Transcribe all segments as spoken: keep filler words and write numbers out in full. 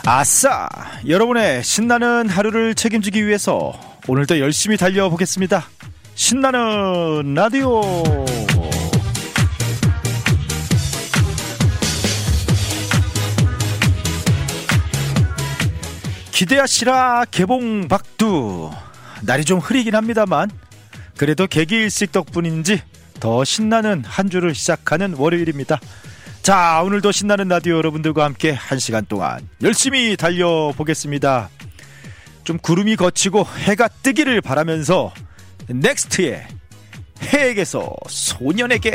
아싸! 여러분의 신나는 하루를 책임지기 위해서 오늘도 열심히 달려보겠습니다. 신나는 라디오. 기대하시라 개봉 박두. 날이 좀 흐리긴 합니다만 그래도 개기일식 덕분인지 더 신나는 한 주를 시작하는 월요일입니다. 자, 오늘도 신나는 라디오 여러분들과 함께 한 시간 동안 열심히 달려보겠습니다. 좀 구름이 걷히고 해가 뜨기를 바라면서 넥스트의 해에게서 소년에게.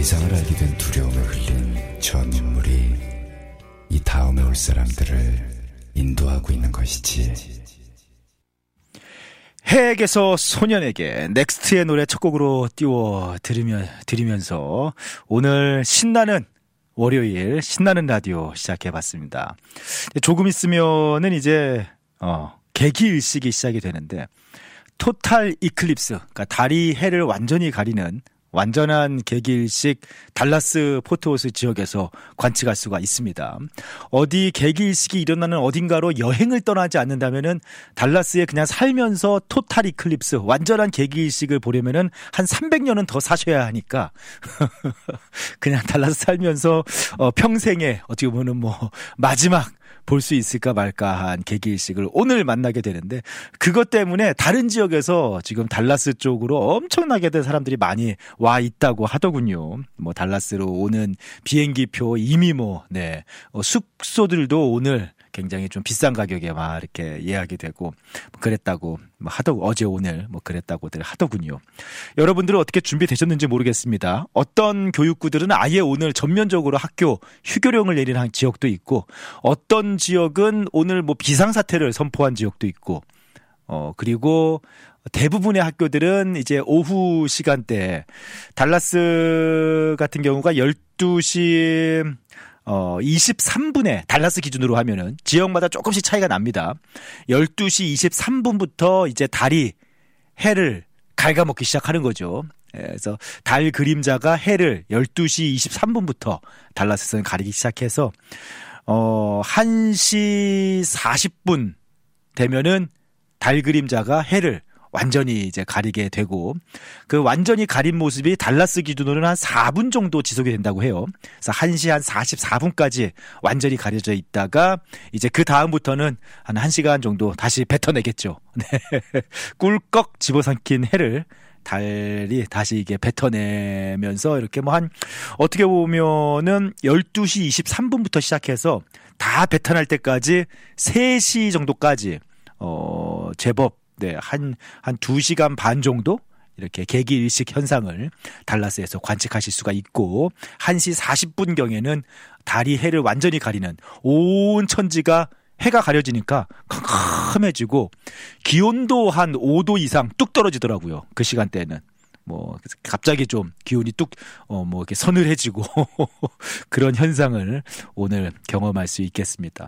이상을 알게 된 두려움에 흘린 저 눈물이 이 다음에 올 사람들을 인도하고 있는 것이지. 해에게서 소년에게 넥스트의 노래 첫 곡으로 띄워 들으며, 들으면서 오늘 신나는 월요일 신나는 라디오 시작해봤습니다. 조금 있으면은 이제 어, 개기일식이 시작이 되는데 토탈 이클립스, 그러니까 달이 해를 완전히 가리는 완전한 개기일식 달라스 포트워스 지역에서 관측할 수가 있습니다. 어디 개기일식이 일어나는 어딘가로 여행을 떠나지 않는다면은 달라스에 그냥 살면서 토탈 이클립스 완전한 개기일식을 보려면은 한 삼백 년은 더 사셔야 하니까 그냥 달라스 살면서 어, 평생에 어떻게 보면은 뭐 마지막 볼 수 있을까 말까 한 개기일식을 오늘 만나게 되는데 그것 때문에 다른 지역에서 지금 달라스 쪽으로 엄청나게 된 사람들이 많이 와 있다고 하더군요. 뭐 달라스로 오는 비행기표 이미 뭐 네, 어, 숙소들도 오늘 굉장히 좀 비싼 가격에 막 이렇게 예약이 되고 그랬다고 하더 어제 오늘 뭐 그랬다고들 하더군요. 여러분들은 어떻게 준비되셨는지 모르겠습니다. 어떤 교육구들은 아예 오늘 전면적으로 학교 휴교령을 내리는 지역도 있고 어떤 지역은 오늘 뭐 비상사태를 선포한 지역도 있고 어 그리고 대부분의 학교들은 이제 오후 시간대 달라스 같은 경우가 열두 시 어, 이십삼 분에 달라스 기준으로 하면은 지역마다 조금씩 차이가 납니다. 열두 시 이십삼 분부터 이제 달이 해를 갉아먹기 시작하는 거죠. 그래서 달 그림자가 해를 열두 시 이십삼 분부터 달라스에서는 가리기 시작해서 어, 한 시 사십 분 되면은 달 그림자가 해를 완전히 이제 가리게 되고 그 완전히 가린 모습이 달라스 기준으로는 한 사 분 정도 지속이 된다고 해요. 그래서 한 시 한 사십사 분까지 완전히 가려져 있다가 이제 그 다음부터는 한 1시간 정도 다시 뱉어내겠죠. 네. 꿀꺽 집어삼킨 해를 달이 다시 이게 뱉어내면서 이렇게 뭐 한 어떻게 보면은 열두 시 이십삼 분부터 시작해서 다 뱉어낼 때까지 세 시 정도까지 어 제법 네, 한, 한 두 시간 반 정도? 이렇게 개기일식 현상을 달라스에서 관측하실 수가 있고, 한 시 사십 분경에는 달이 해를 완전히 가리는 온 천지가 해가 가려지니까 캄캄해지고, 기온도 한 오 도 이상 뚝 떨어지더라고요. 그 시간대에는. 뭐, 갑자기 좀 기온이 뚝, 어, 뭐, 이렇게 서늘해지고, 그런 현상을 오늘 경험할 수 있겠습니다.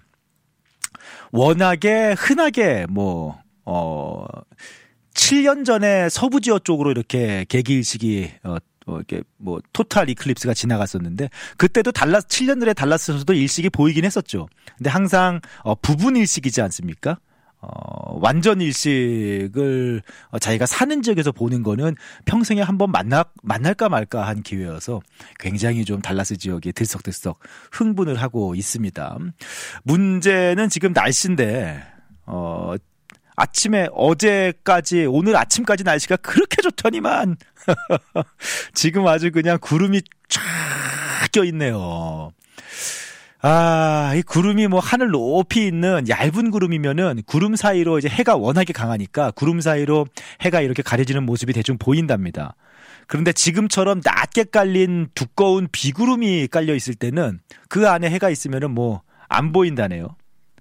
워낙에 흔하게 뭐, 어, 칠 년 전에 서부 지역 쪽으로 이렇게 개기일식이, 어, 어, 이렇게 뭐, 토탈 이클립스가 지나갔었는데, 그때도 달라스, 칠 년 전에 달라스에서도 일식이 보이긴 했었죠. 근데 항상, 어, 부분 일식이지 않습니까? 어, 완전 일식을 어, 자기가 사는 지역에서 보는 거는 평생에 한번 만나, 만날까 말까 한 기회여서 굉장히 좀 달라스 지역이 들썩들썩 흥분을 하고 있습니다. 문제는 지금 날씨인데, 어, 아침에 어제까지 오늘 아침까지 날씨가 그렇게 좋더니만 지금 아주 그냥 구름이 쫙 껴있네요. 아, 이 구름이 뭐 하늘 높이 있는 얇은 구름이면은 구름 사이로 이제 해가 워낙에 강하니까 구름 사이로 해가 이렇게 가려지는 모습이 대충 보인답니다. 그런데 지금처럼 낮게 깔린 두꺼운 비구름이 깔려 있을 때는 그 안에 해가 있으면은 뭐 안 보인다네요.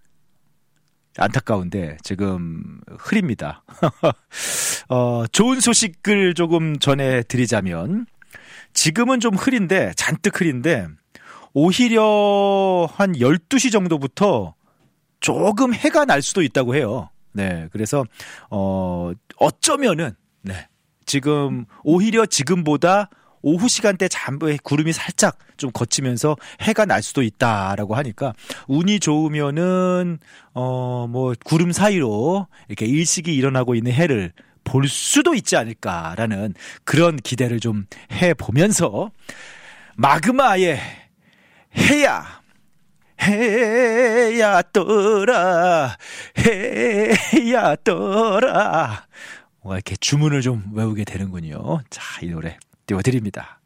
안타까운데 지금 흐립니다. 어, 좋은 소식을 조금 전해드리자면 지금은 좀 흐린데 잔뜩 흐린데 오히려 한 열두 시 정도부터 조금 해가 날 수도 있다고 해요. 네, 그래서 어, 어쩌면은 네, 지금 오히려 지금보다 오후 시간대 잠부에 구름이 살짝 좀 걷히면서 해가 날 수도 있다라고 하니까 운이 좋으면은 어 뭐 구름 사이로 이렇게 일식이 일어나고 있는 해를 볼 수도 있지 않을까라는 그런 기대를 좀 해보면서 마그마의 해야 해야 떠라 해야 떠라 뭐 이렇게 주문을 좀 외우게 되는군요. 자, 이 노래 띄워드립니다.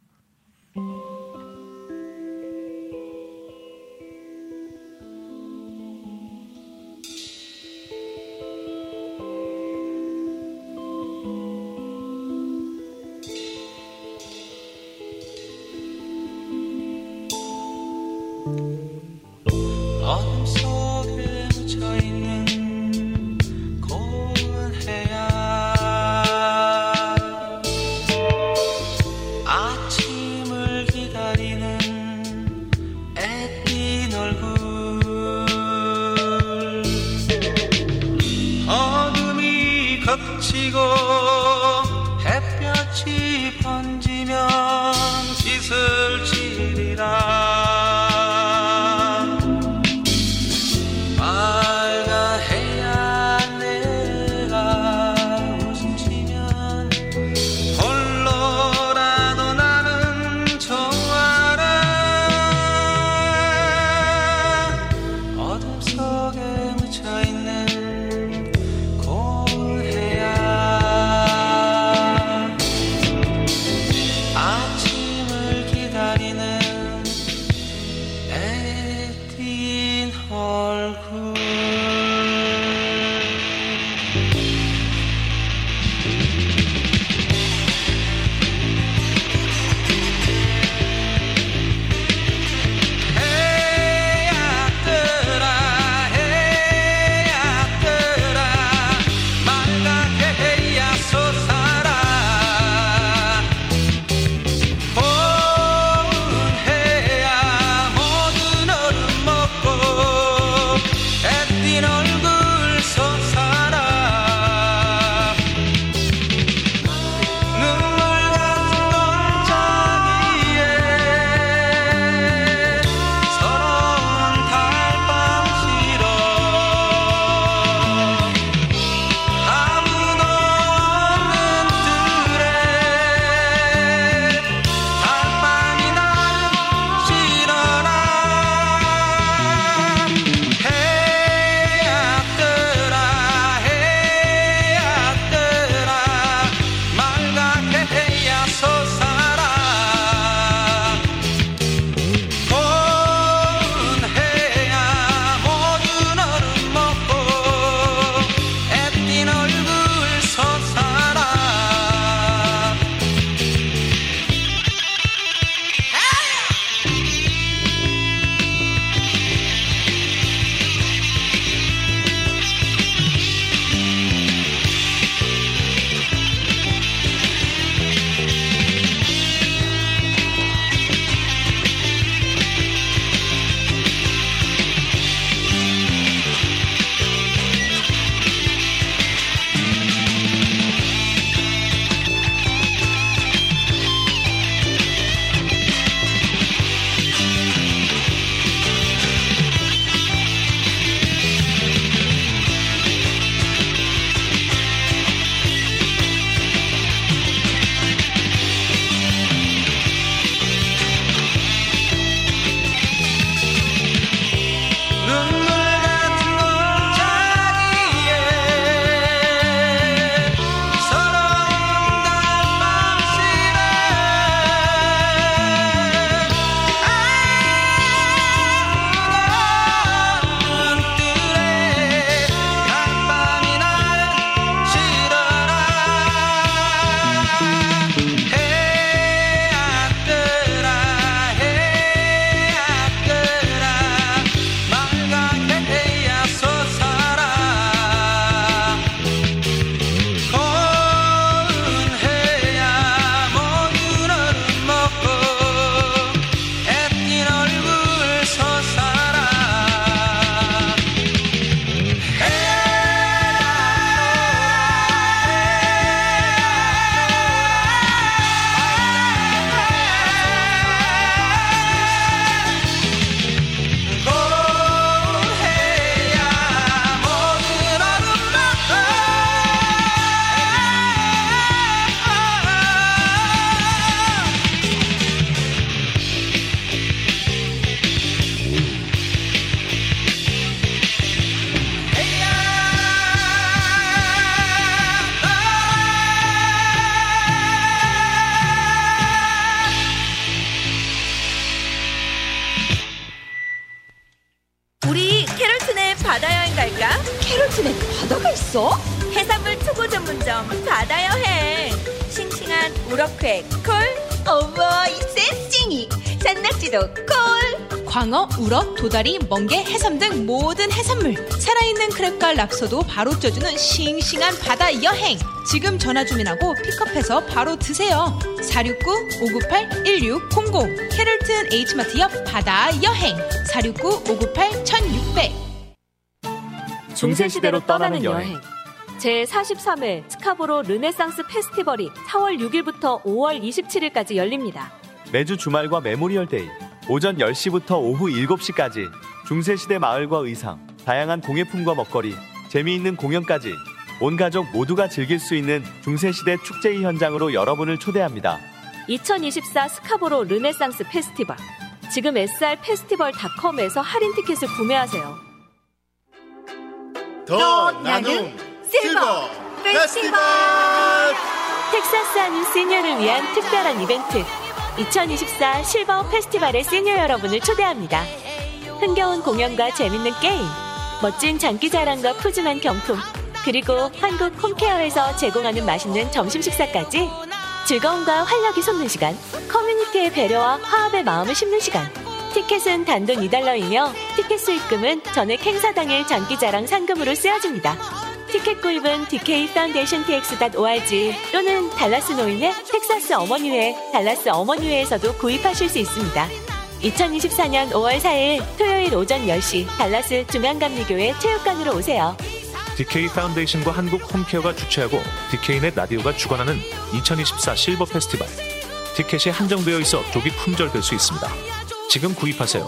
겹치고 햇볕이 번지면 짓을 지리라. 캐롤튼에 바다가 있어? 해산물 투고 전문점 바다여행. 싱싱한 우럭회 콜. 어머 이 쎄찡이 산낙지도 콜. 광어, 우럭, 도다리, 멍게, 해삼 등 모든 해산물, 살아있는 크랩과 랍스터도 바로 쪄주는 싱싱한 바다 여행. 지금 전화 주문하고 픽업해서 바로 드세요. 사육구 오구팔 일육공공 캐롤튼 H마트 옆 바다 여행. 사육구 오구팔 천육백. 중세시대로 떠나는 여행. 제사십삼 회 스카보로 르네상스 페스티벌이 사월 육일부터 오월 이십칠일까지 열립니다. 매주 주말과 메모리얼 데이, 오전 열 시부터 오후 일곱 시까지 중세시대 마을과 의상, 다양한 공예품과 먹거리, 재미있는 공연까지 온 가족 모두가 즐길 수 있는 중세시대 축제의 현장으로 여러분을 초대합니다. 이천이십사 스카보로 르네상스 페스티벌. 지금 에스알 페스티벌 닷컴에서 할인 티켓을 구매하세요. 더 나눔 실버 페스티벌! 텍사스 하는 시니어를 위한 특별한 이벤트. 이천이십사 실버 페스티벌의 시니어 여러분을 초대합니다. 흥겨운 공연과 재밌는 게임, 멋진 장기자랑과 푸짐한 경품, 그리고 한국 홈케어에서 제공하는 맛있는 점심 식사까지 즐거움과 활력이 솟는 시간, 커뮤니티의 배려와 화합의 마음을 심는 시간. 티켓은 단돈 이 달러이며 티켓 수익금은 전액 행사 당일 장기자랑 상금으로 쓰여집니다. 티켓 구입은 디케이 파운데이션 티엑스 닷 오알지 또는 달라스 노인의 텍사스 어머니회, 달라스 어머니회에서도 구입하실 수 있습니다. 이천이십사년 오월 사일 토요일 오전 열 시 달라스 중앙감리교회 체육관으로 오세요. 디케이 파운데이션과 한국 홈케어가 주최하고 디케이넷 라디오가 주관하는 이천이십사 실버 페스티벌. 티켓이 한정되어 있어 조기 품절될 수 있습니다. 지금 구입하세요.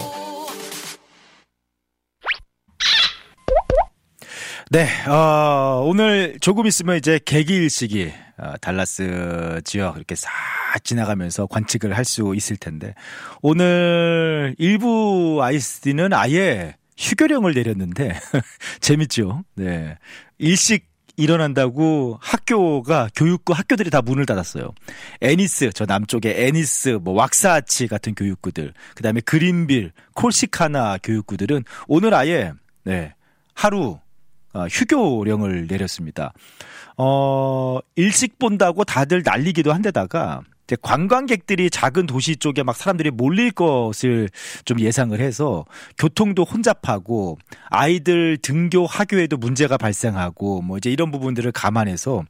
네, 어, 오늘 조금 있으면 이제 개기일식이 어, 달라스 지역 이렇게 싹 지나가면서 관측을 할 수 있을 텐데, 오늘 일부 아이에스디는 아예 휴교령을 내렸는데 재밌죠. 네, 일식 일어난다고 학교가 교육구 학교들이 다 문을 닫았어요. 애니스, 저 남쪽에 애니스, 뭐 왁사치 같은 교육구들, 그다음에 그린빌, 콜시카나 교육구들은 오늘 아예 네 하루 어, 휴교령을 내렸습니다. 어, 일식 본다고 다들 난리기도 한데다가 이제 관광객들이 작은 도시 쪽에 막 사람들이 몰릴 것을 좀 예상을 해서 교통도 혼잡하고 아이들 등교 하교에도 문제가 발생하고 뭐 이제 이런 부분들을 감안해서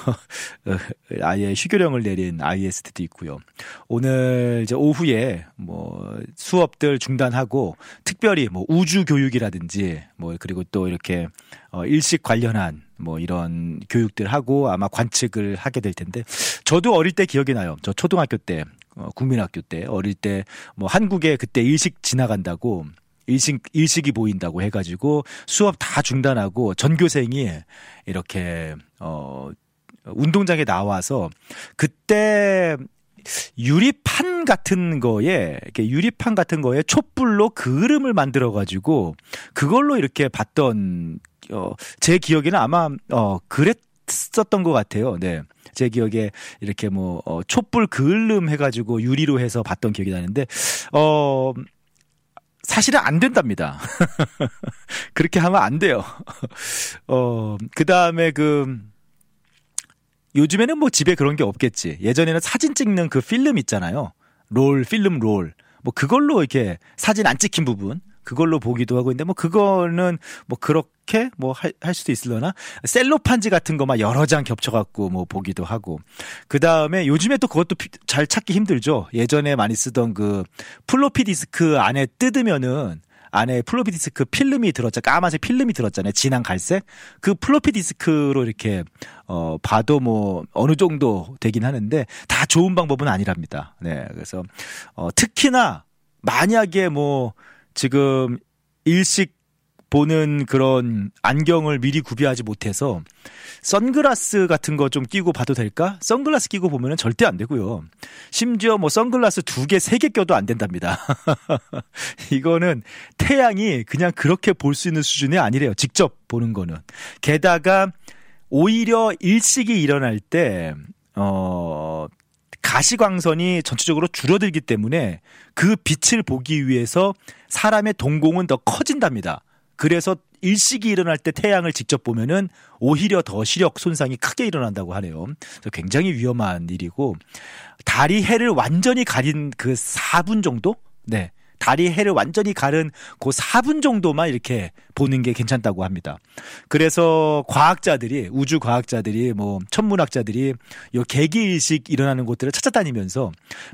아예 휴교령을 내린 아이에스디도 있고요. 오늘 이제 오후에 뭐 수업들 중단하고 특별히 뭐 우주 교육이라든지 뭐 그리고 또 이렇게 어 일식 관련한 뭐 이런 교육들 하고 아마 관측을 하게 될 텐데, 저도 어릴 때 기억이 나요. 저 초등학교 때, 어, 국민학교 때 어릴 때 뭐 한국에 그때 일식 지나간다고 일식 일식이 보인다고 해가지고 수업 다 중단하고 전교생이 이렇게 어 운동장에 나와서 그때 유리판 같은 거에 이렇게 유리판 같은 거에 촛불로 그림을 만들어 가지고 그걸로 이렇게 봤던 어, 제 기억에는 아마 어 그랬었던 것 같아요. 네, 제 기억에 이렇게 뭐 어, 촛불 그을름 해가지고 유리로 해서 봤던 기억이 나는데 어 사실은 안 된답니다. 그렇게 하면 안 돼요. 어 그다음에 그 요즘에는 뭐 집에 그런 게 없겠지. 예전에는 사진 찍는 그 필름 있잖아요. 롤, 필름 롤. 뭐 그걸로 이렇게 사진 안 찍힌 부분, 그걸로 보기도 하고 있는데 뭐 그거는 뭐 그렇게 뭐 할 할 수도 있으려나? 셀로판지 같은 거 막 여러 장 겹쳐갖고 뭐 보기도 하고. 그 다음에 요즘에 또 그것도 잘 찾기 힘들죠. 예전에 많이 쓰던 그 플로피 디스크 안에 뜯으면은 안에 플로피 디스크 필름이 들었잖아요. 까만색 필름이 들었잖아요. 진한 갈색. 그 플로피 디스크로 이렇게 어 봐도 뭐 어느 정도 되긴 하는데 다 좋은 방법은 아니랍니다. 네, 그래서 어 특히나 만약에 뭐 지금 일식 보는 그런 안경을 미리 구비하지 못해서 선글라스 같은 거 좀 끼고 봐도 될까? 선글라스 끼고 보면은 절대 안 되고요. 심지어 뭐 선글라스 두 개, 세 개 껴도 안 된답니다. 이거는 태양이 그냥 그렇게 볼 수 있는 수준이 아니래요. 직접 보는 거는. 게다가 오히려 일식이 일어날 때 어 가시광선이 전체적으로 줄어들기 때문에 그 빛을 보기 위해서 사람의 동공은 더 커진답니다. 그래서 일식이 일어날 때 태양을 직접 보면은 오히려 더 시력 손상이 크게 일어난다고 하네요. 그래서 굉장히 위험한 일이고, 달이 해를 완전히 가린 그 사 분 정도? 네. 달이 해를 완전히 가른 그 사 분 정도만 이렇게 보는 게 괜찮다고 합니다. 그래서 과학자들이, 우주 과학자들이, 뭐 천문학자들이 요 개기일식 일어나는 곳들을 찾아다니면서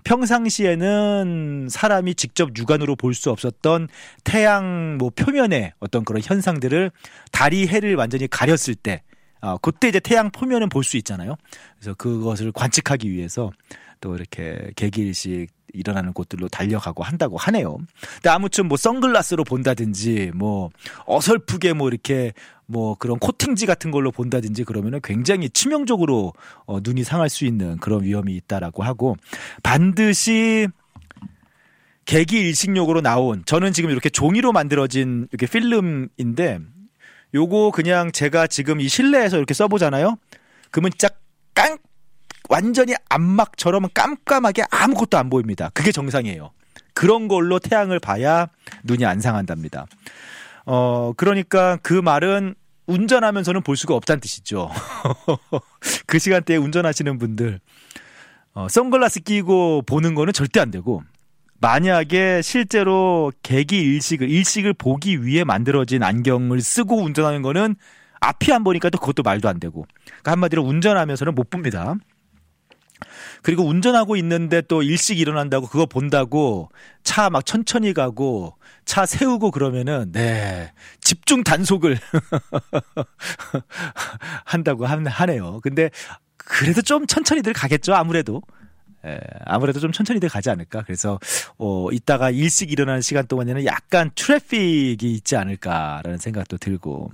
평상시에는 사람이 직접 육안으로 볼 수 없었던 태양 뭐 표면의 어떤 그런 현상들을 달이 해를 완전히 가렸을 때 아, 그때 이제 태양 포면은 볼 수 있잖아요. 그래서 그것을 관측하기 위해서 또 이렇게 개기일식 일어나는 곳들로 달려가고 한다고 하네요. 근데 아무튼 뭐 선글라스로 본다든지 뭐 어설프게 뭐 이렇게 뭐 그런 코팅지 같은 걸로 본다든지 그러면은 굉장히 치명적으로 어, 눈이 상할 수 있는 그런 위험이 있다라고 하고, 반드시 개기일식용으로 나온, 저는 지금 이렇게 종이로 만들어진 이렇게 필름인데 요거 그냥 제가 지금 이 실내에서 이렇게 써보잖아요. 그러면 진짜 깡 완전히 암막처럼 깜깜하게 아무것도 안 보입니다. 그게 정상이에요. 그런 걸로 태양을 봐야 눈이 안 상한답니다. 어, 그러니까 그 말은 운전하면서는 볼 수가 없다는 뜻이죠. 그 시간대에 운전하시는 분들, 어, 선글라스 끼고 보는 거는 절대 안 되고, 만약에 실제로 개기일식을, 일식을 보기 위해 만들어진 안경을 쓰고 운전하는 거는 앞이 안 보니까 또 그것도 말도 안 되고, 그러니까 한마디로 운전하면서는 못 봅니다. 그리고 운전하고 있는데 또 일식이 일어난다고 그거 본다고 차 막 천천히 가고 차 세우고 그러면은 네 집중 단속을 한다고 하네요. 근데 그래도 좀 천천히들 가겠죠. 아무래도 예, 아무래도 좀 천천히들 가지 않을까. 그래서 어, 이따가 일식 일어나는 시간 동안에는 약간 트래픽이 있지 않을까라는 생각도 들고.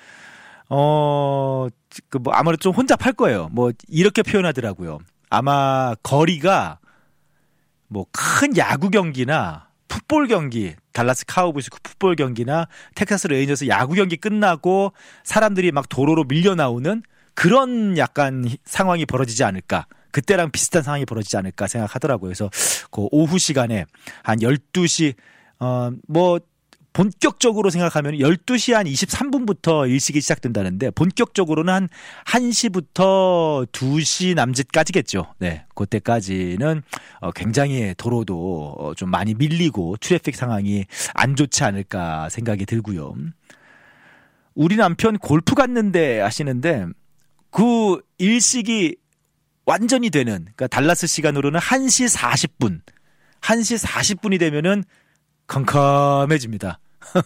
어, 그 뭐 아무래도 좀 혼잡할 거예요. 뭐 이렇게 표현하더라고요. 아마 거리가 뭐 큰 야구 경기나 풋볼 경기, 달라스 카우보이스 풋볼 경기나 텍사스 레인저스 야구 경기 끝나고 사람들이 막 도로로 밀려 나오는 그런 약간 상황이 벌어지지 않을까. 그때랑 비슷한 상황이 벌어지지 않을까 생각하더라고요. 그래서 그 오후 시간에 한 열두 시, 어, 뭐 본격적으로 생각하면 열두 시 한 이십삼 분부터 일식이 시작된다는데 본격적으로는 한 한 시부터 두 시 남짓까지겠죠. 네. 그때까지는 굉장히 도로도 좀 많이 밀리고 트래픽 상황이 안 좋지 않을까 생각이 들고요. 우리 남편 골프 갔는데 하시는데 그 일식이 완전히 되는, 그러니까 달라스 시간으로는 한 시 사십 분, 한 시 사십 분이 되면은 컴컴해집니다.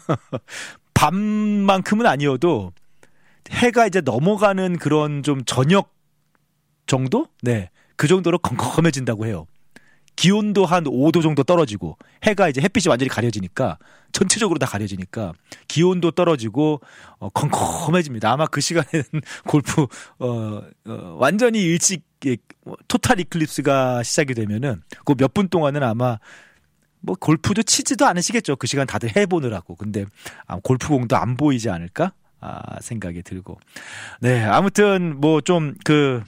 밤만큼은 아니어도 해가 이제 넘어가는 그런 좀 저녁 정도? 네. 그 정도로 컴컴해진다고 해요. 기온도 한 오 도 정도 떨어지고 해가 이제 햇빛이 완전히 가려지니까 전체적으로 다 가려지니까 기온도 떨어지고 어, 컴컴해집니다. 아마 그 시간에는 골프 어, 어, 완전히 일찍 토탈 이클립스가 시작이 되면은 그 몇 분 동안은 아마 뭐 골프도 치지도 않으시겠죠. 그 시간 다들 해보느라고. 근데 아, 골프공도 안 보이지 않을까 아, 생각이 들고. 네, 아무튼 뭐 좀 그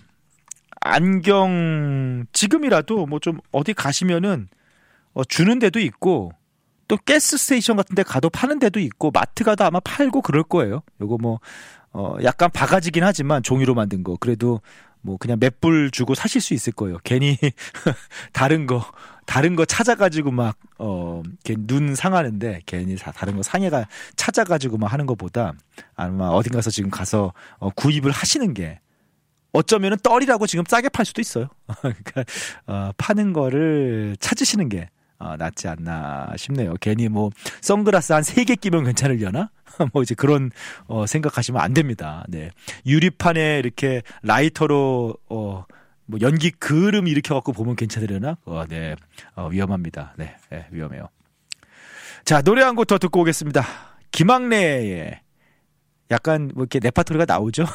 안경 지금이라도 뭐 좀 어디 가시면은 어, 주는 데도 있고 또 가스 스테이션 같은 데 가도 파는 데도 있고 마트 가도 아마 팔고 그럴 거예요. 요거 뭐 어, 약간 바가지긴 하지만 종이로 만든 거 그래도 뭐 그냥 몇 불 주고 사실 수 있을 거예요. 괜히 다른 거 다른 거 찾아가지고 막 어, 눈 상하는데 괜히 다른 거 상해가 찾아가지고 막 하는 것보다 아마 어딘가서 지금 가서 어, 구입을 하시는 게 어쩌면은 떨이라고 지금 싸게 팔 수도 있어요. 그러니까 어, 파는 거를 찾으시는 게 어, 낫지 않나 싶네요. 괜히 뭐 선글라스 한 세 개 끼면 괜찮으려나? 뭐 이제 그런 어, 생각하시면 안 됩니다. 네. 유리판에 이렇게 라이터로 어, 뭐 연기 그름 일으켜 갖고 보면 괜찮으려나? 어, 네. 어, 위험합니다. 네. 네, 위험해요. 자, 노래 한 곡 더 듣고 오겠습니다. 김학래의 약간 뭐 이렇게 레파토리가 나오죠?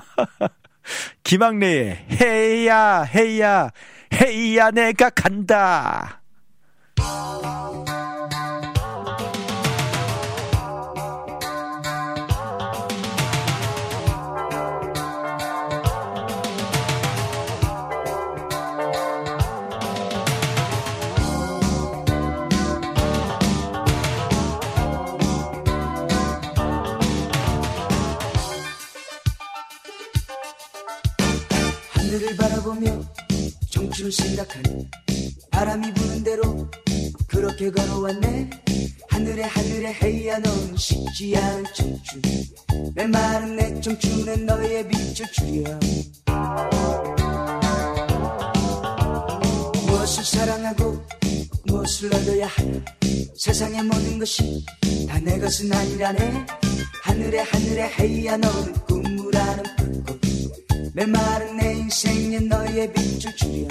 김학래의 헤이야 헤이야 헤이야 내가 간다. 하늘을 바라보며 청춘을 생각하네. 바람이 부는 대로 그렇게 걸어왔네. 하늘에 하늘에 헤이야 넌 식지 않은 청춘. 메마른 내 청춘에 너의 빛을 주려. 무엇을 사랑하고 무엇을 얻어야 하나. 세상의 모든 것이 다 내 것은 아니라네. 하늘에 하늘에 헤이야 넌 꿈을 나는 불꽃 메마른 내 인생에 너의 빛을 주려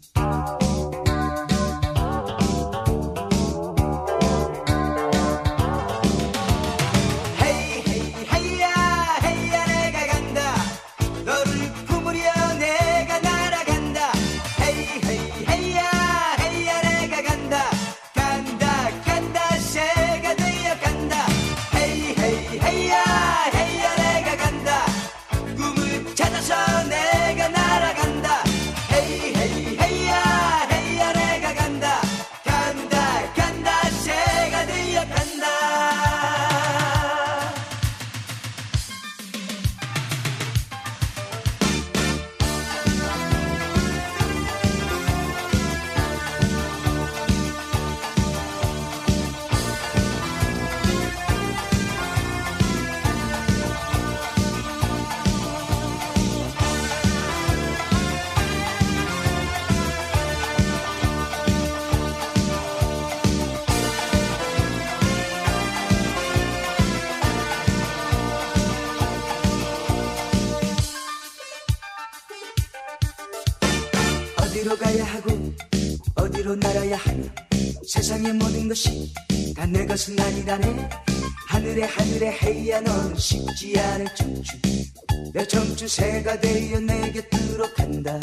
어디로 가야 하고 어디로 날아야 하며 세상의 모든 것이 다 내 것은 아니라네 하늘에 하늘에 헤이야 넌 식지 않을 청춘 내 청춘 새가 되어 내 곁으로 간다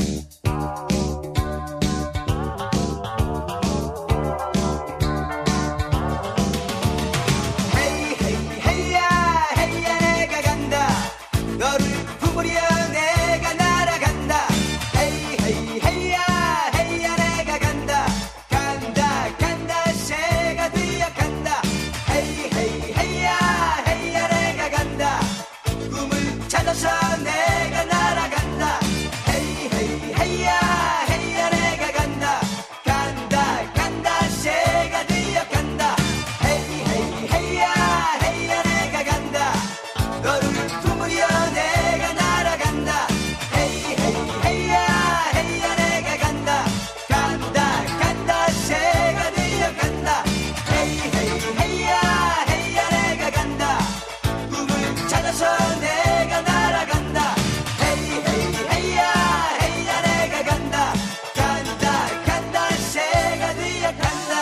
헤이 헤이 헤이야 헤이야 내가 간다 너를 품으려 내가 날아간다 헤이 헤이 헤이야 헤이야 내가 간다 간다 간다 새가 되어 간다 헤이 헤이 헤이야 헤이야 내가 간다 꿈을 찾아서 내가 날아간다 헤이 헤이 헤이야 헤이야 내가 간다 간다 간다 새가 되어 간다 헤이 헤이 헤이야 헤이야 내가 간다 너를 품으려 내가 날아간다 헤이 헤이 헤이야 헤이야 내가 간다 간다 간다 새가 되어 간다 헤이 헤이 헤이야 헤이야 내가 간다 꿈을 찾아서 내가 날아간다 헤이 헤이 헤이야 헤이야 내가 간다 간다 간다 새가 되어 간다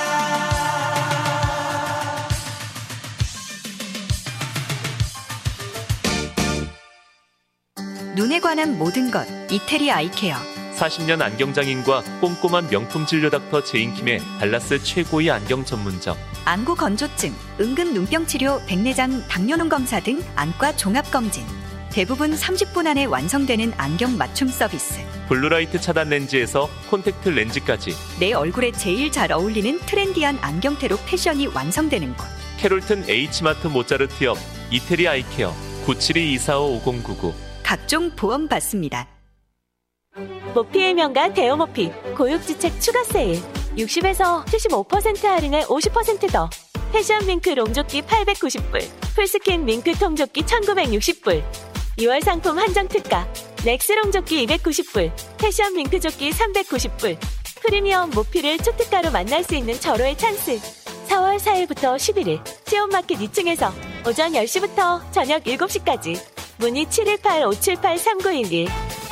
눈에 관한 모든 것 이태리 아이케어 사십 년 안경장인과 꼼꼼한 명품 진료 닥터 제인킴의 달라스 최고의 안경 전문점 안구 건조증, 은근 눈병 치료, 백내장, 당뇨는 검사 등 안과 종합검진 대부분 삼십 분 안에 완성되는 안경 맞춤 서비스 블루라이트 차단 렌즈에서 콘택트 렌즈까지 내 얼굴에 제일 잘 어울리는 트렌디한 안경테로 패션이 완성되는 곳 캐롤튼 H마트 모차르트 옆 이태리 아이케어 구칠이 이사오 오공구구 각종 보험 받습니다. 모피의 명가 데오모피 고육지책 추가 세일 육십에서 칠십오 퍼센트 할인에 오십 퍼센트 더 패션 밍크 롱조끼 팔백구십 불 풀스킨 밍크 통조끼 천구백육십 불 유월 상품 한정 특가 렉스 롱조끼 이백구십 불 패션 밍크 조끼 삼백구십 불 프리미엄 모피를 초특가로 만날 수 있는 절호의 찬스 사월 사일부터 십일일 시온마켓 이 층에서 오전 열 시부터 저녁 일곱 시까지 문의 칠일팔 오칠팔 삼구일일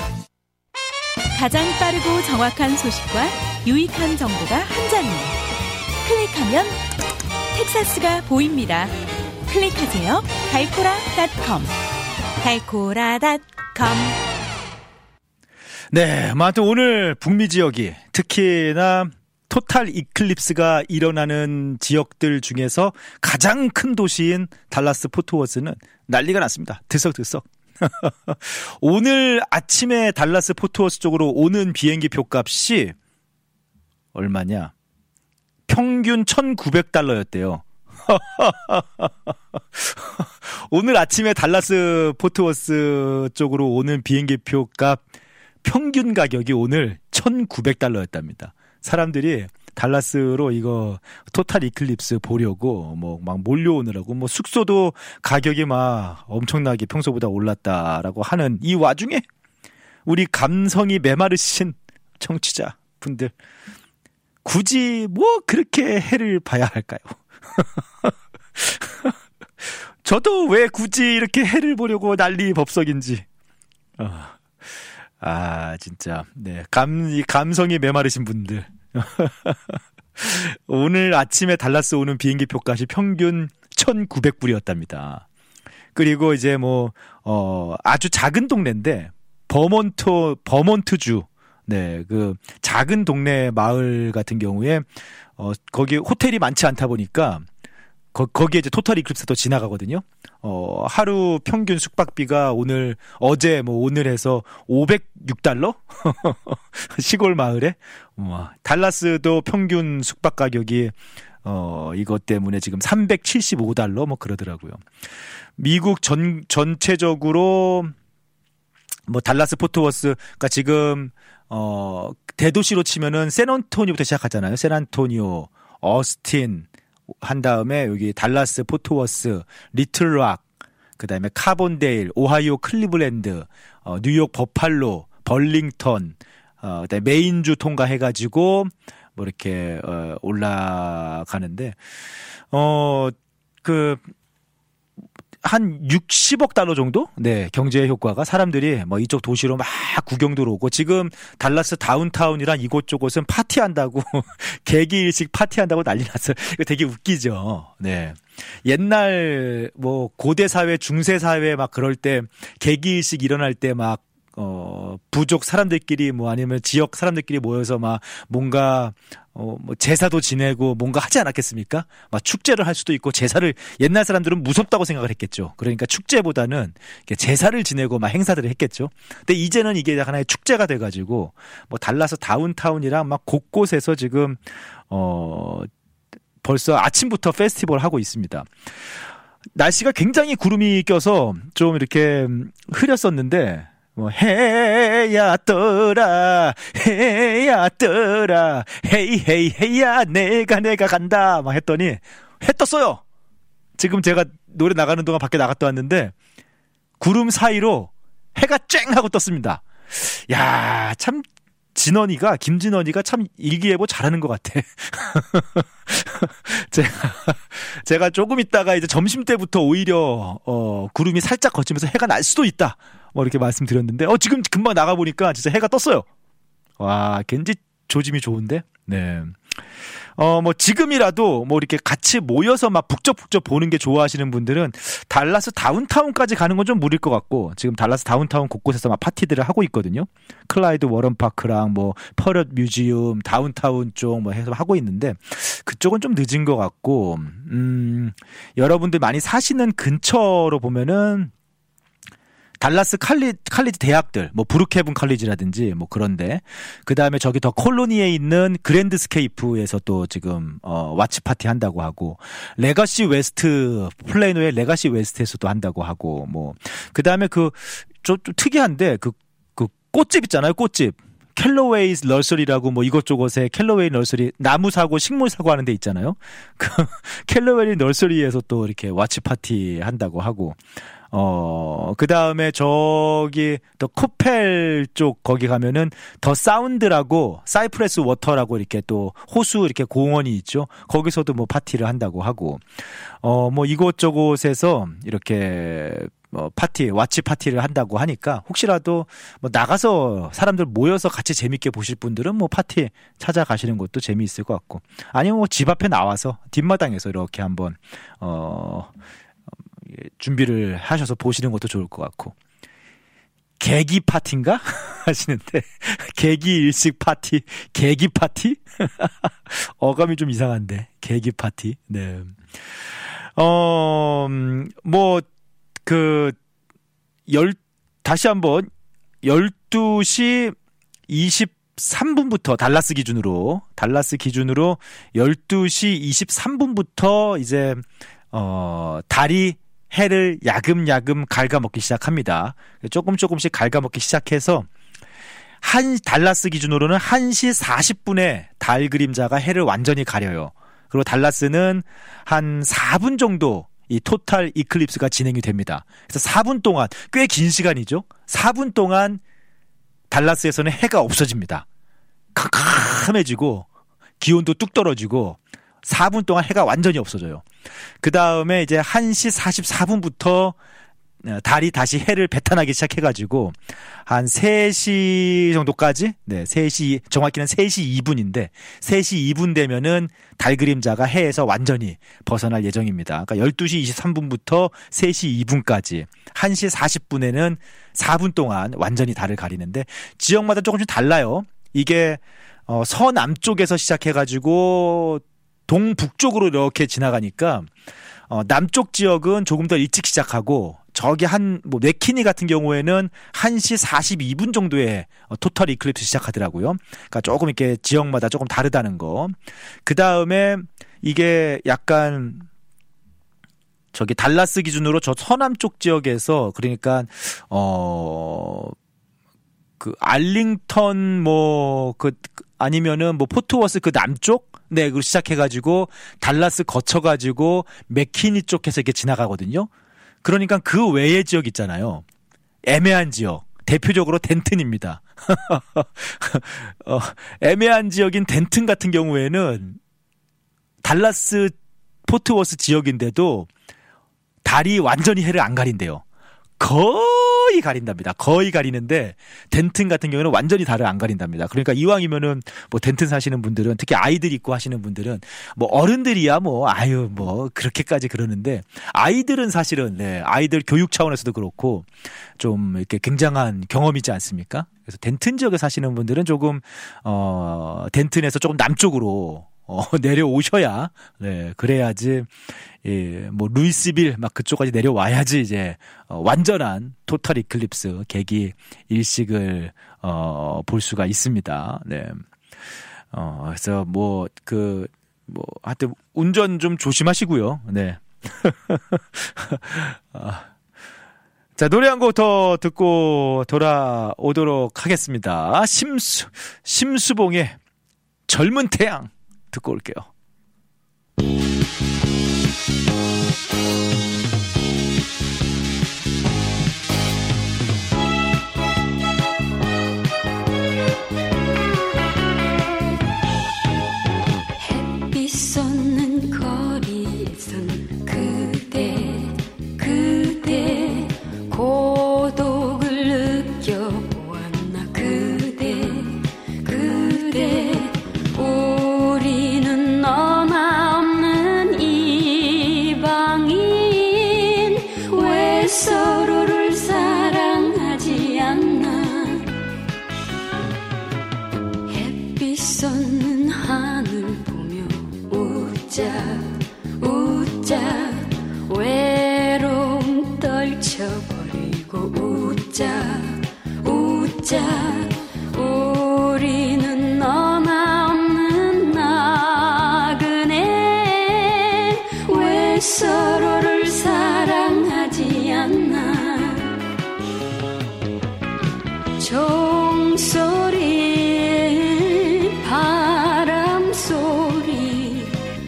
가장 빠르고 정확한 소식과 유익한 정보가 한 장에 클릭하면 텍사스가 보입니다. 클릭하세요. 달코라 닷컴 달코라 닷컴 네, 아무튼 오늘 북미 지역이 특히나 토탈 이클립스가 일어나는 지역들 중에서 가장 큰 도시인 달라스 포트워스는 난리가 났습니다. 들썩들썩. 오늘 아침에 달라스 포트워스 쪽으로 오는 비행기 표값이 얼마냐? 평균 천구백 달러였대요. 오늘 아침에 달라스 포트워스 쪽으로 오는 비행기 표값 평균 가격이 오늘 천구백 달러였답니다. 사람들이 달라스로 이거 토탈 이클립스 보려고 뭐 막 몰려오느라고 뭐 숙소도 가격이 막 엄청나게 평소보다 올랐다라고 하는 이 와중에 우리 감성이 메마르신 청취자 분들 굳이 뭐 그렇게 해를 봐야 할까요? 저도 왜 굳이 이렇게 해를 보려고 난리 법석인지 어. 아, 진짜. 네. 감, 이 감성이 메마르신 분들. 오늘 아침에 달라스 오는 비행기 표값이 평균 천구백 불이었답니다. 그리고 이제 뭐, 어, 아주 작은 동네인데, 버몬트, 버몬트주. 네. 그, 작은 동네 마을 같은 경우에, 어, 거기 호텔이 많지 않다 보니까, 거, 거기에 이제 토탈 이클립스도 지나가거든요. 어, 하루 평균 숙박비가 오늘, 어제 뭐 오늘 해서 오백육 달러? 시골 마을에. 우와. 달라스도 평균 숙박 가격이, 어, 이것 때문에 지금 삼백칠십오 달러 뭐 그러더라고요. 미국 전, 전체적으로, 뭐 달라스 포트워스, 그러니까 지금, 어, 대도시로 치면은 샌안토니오부터 시작하잖아요. 샌안토니오, 어스틴, 한 다음에 여기 달라스, 포트워스, 리틀락, 그 다음에 카본데일, 오하이오 클리블랜드, 어, 뉴욕 버팔로, 벌링턴, 어, 그다음에 메인주 통과해가지고 뭐 이렇게 어, 올라가는데 어, 그 한 육십억 달러 정도? 네, 경제 효과가 사람들이 뭐 이쪽 도시로 막 구경도 오고 지금 달라스 다운타운이란 이곳저곳은 파티한다고 개기일식 파티한다고 난리 났어요. 이거 되게 웃기죠. 네. 옛날 뭐 고대 사회, 중세 사회 막 그럴 때 개기일식 일어날 때 막 어, 부족 사람들끼리 뭐 아니면 지역 사람들끼리 모여서 막 뭔가 어, 뭐 제사도 지내고 뭔가 하지 않았겠습니까? 막 축제를 할 수도 있고 제사를 옛날 사람들은 무섭다고 생각을 했겠죠. 그러니까 축제보다는 제사를 지내고 막 행사들을 했겠죠. 근데 이제는 이게 하나의 축제가 돼가지고 뭐 달라스 다운타운이랑 막 곳곳에서 지금 어, 벌써 아침부터 페스티벌을 하고 있습니다. 날씨가 굉장히 구름이 껴서 좀 이렇게 흐렸었는데 뭐 해야 떠라 해야 떠라 헤이 헤이 헤이야 내가 내가 간다 막 했더니 해 떴어요. 지금 제가 노래 나가는 동안 밖에 나갔다 왔는데 구름 사이로 해가 쨍 하고 떴습니다. 야, 참 진원이가 김진원이가 참 일기예보 잘하는 것 같아. 제가 제가 조금 있다가 이제 점심 때부터 오히려 어, 구름이 살짝 걷히면서 해가 날 수도 있다. 뭐 이렇게 말씀드렸는데 어 지금 금방 나가 보니까 진짜 해가 떴어요. 와, 굉장히 조짐이 좋은데. 네. 어, 뭐 지금이라도 뭐 이렇게 같이 모여서 막 북적북적 보는 게 좋아하시는 분들은 달라스 다운타운까지 가는 건 좀 무리일 것 같고 지금 달라스 다운타운 곳곳에서 막 파티들을 하고 있거든요. 클라이드 워런 파크랑 뭐 퍼렛 뮤지엄, 다운타운 쪽 뭐 해서 하고 있는데 그쪽은 좀 늦은 것 같고 음, 여러분들 많이 사시는 근처로 보면은 달라스 칼리, 칼리지 대학들, 뭐 브룩헤븐 칼리지라든지 뭐 그런데 그 다음에 저기 더 콜로니에 있는 그랜드스케이프에서 또 지금 어, 왓치 파티 한다고 하고 레가시 웨스트 플레이노의 레가시 웨스트에서도 한다고 하고 뭐 그 다음에 그 좀 특이한데 그, 그 꽃집 있잖아요, 꽃집. 캘러웨이즈 널서리라고 뭐 이것저것에 캘러웨이 널서리 나무 사고 식물 사고 하는 데 있잖아요. 그 캘러웨이 널서리에서 또 이렇게 왓치 파티 한다고 하고 어, 그 다음에 저기, 더 코펠 쪽 거기 가면은 더 사운드라고, 사이프레스 워터라고 이렇게 또 호수 이렇게 공원이 있죠. 거기서도 뭐 파티를 한다고 하고, 어, 뭐 이곳저곳에서 이렇게, 뭐 파티, 왓치 파티를 한다고 하니까 혹시라도 뭐 나가서 사람들 모여서 같이 재밌게 보실 분들은 뭐 파티 찾아가시는 것도 재미있을 것 같고, 아니면 뭐 집 앞에 나와서 뒷마당에서 이렇게 한번, 어, 준비를 하셔서 보시는 것도 좋을 것 같고. 계기 파티인가? 하시는데 계기 일식 파티, 계기 파티? 어감이 좀 이상한데 계기 파티. 네. 어, 뭐 그 열 다시 한번 열두 시 이십삼 분부터 달라스 기준으로 달라스 기준으로 열두 시 이십삼 분부터 이제 어 달이 해를 야금야금 갉아먹기 시작합니다. 조금 조금씩 갉아먹기 시작해서 한 달라스 기준으로는 한 시 사십 분에 달 그림자가 해를 완전히 가려요. 그리고 달라스는 한 사 분 정도 이 토탈 이클립스가 진행이 됩니다. 그래서 사 분 동안 꽤 긴 시간이죠. 사 분 동안 달라스에서는 해가 없어집니다. 캄캄해지고 기온도 뚝 떨어지고 사 분 동안 해가 완전히 없어져요. 그 다음에 이제 한 시 사십사 분부터 달이 다시 해를 배탄하기 시작해가지고 한 세 시 정도까지, 네, 세 시, 정확히는 세 시 이 분인데 세 시 이 분 되면은 달 그림자가 해에서 완전히 벗어날 예정입니다. 그러니까 열두 시 이십삼 분부터 세 시 이 분까지 한 시 사십 분에는 사 분 동안 완전히 달을 가리는데 지역마다 조금씩 달라요. 이게 어, 서남쪽에서 시작해가지고 동북쪽으로 이렇게 지나가니까 어, 남쪽 지역은 조금 더 일찍 시작하고 저기 한 뭐 네키니 같은 경우에는 한 시 사십이 분 정도에 어, 토탈 이클립스 시작하더라고요. 그러니까 조금 이렇게 지역마다 조금 다르다는 거. 그 다음에 이게 약간 저기 달라스 기준으로 저 서남쪽 지역에서 그러니까 어 그 알링턴 뭐 그 아니면은 뭐 포트워스 그 남쪽 네, 그리고 시작해가지고 달라스 거쳐가지고 맥키니 쪽에서 이렇게 지나가거든요. 그러니까 그 외의 지역 있잖아요. 애매한 지역. 대표적으로 덴튼입니다. 어, 애매한 지역인 덴튼 같은 경우에는 달라스 포트워스 지역인데도 달이 완전히 해를 안 가린대요. 거의 가린답니다. 거의 가리는데 덴튼 같은 경우는 완전히 달을 안 가린답니다. 그러니까 이왕이면은 뭐 덴튼 사시는 분들은 특히 아이들 있고 하시는 분들은 뭐 어른들이야 뭐 아유 뭐 그렇게까지 그러는데 아이들은 사실은 네, 아이들 교육 차원에서도 그렇고 좀 이렇게 굉장한 경험이지 않습니까? 그래서 덴튼 지역에 사시는 분들은 조금 어 덴튼에서 조금 남쪽으로 어, 내려오셔야, 네, 그래야지, 예, 뭐, 루이스빌, 막 그쪽까지 내려와야지, 이제, 어, 완전한 토탈 이클립스 계기 일식을, 어, 볼 수가 있습니다. 네. 어, 그래서 뭐, 그, 뭐, 하여튼, 운전 좀 조심하시고요. 네. 어. 자, 노래 한 곡 더 듣고 돌아오도록 하겠습니다. 심수, 심수봉의 젊은 태양. 듣고 올게요. 햇빛 쏟는 거리에선 그대 그대 고독을 느껴보았나 그대 그대 우리는 너나 없는 이방인 왜 서로를 사랑하지 않나 햇빛 쏟는 하늘 보며 웃자 웃자 외로움 떨쳐버리고 웃자 웃자 우리는 너나 없는 나그네 왜 서로를 사랑하지 않나 종소리 바람소리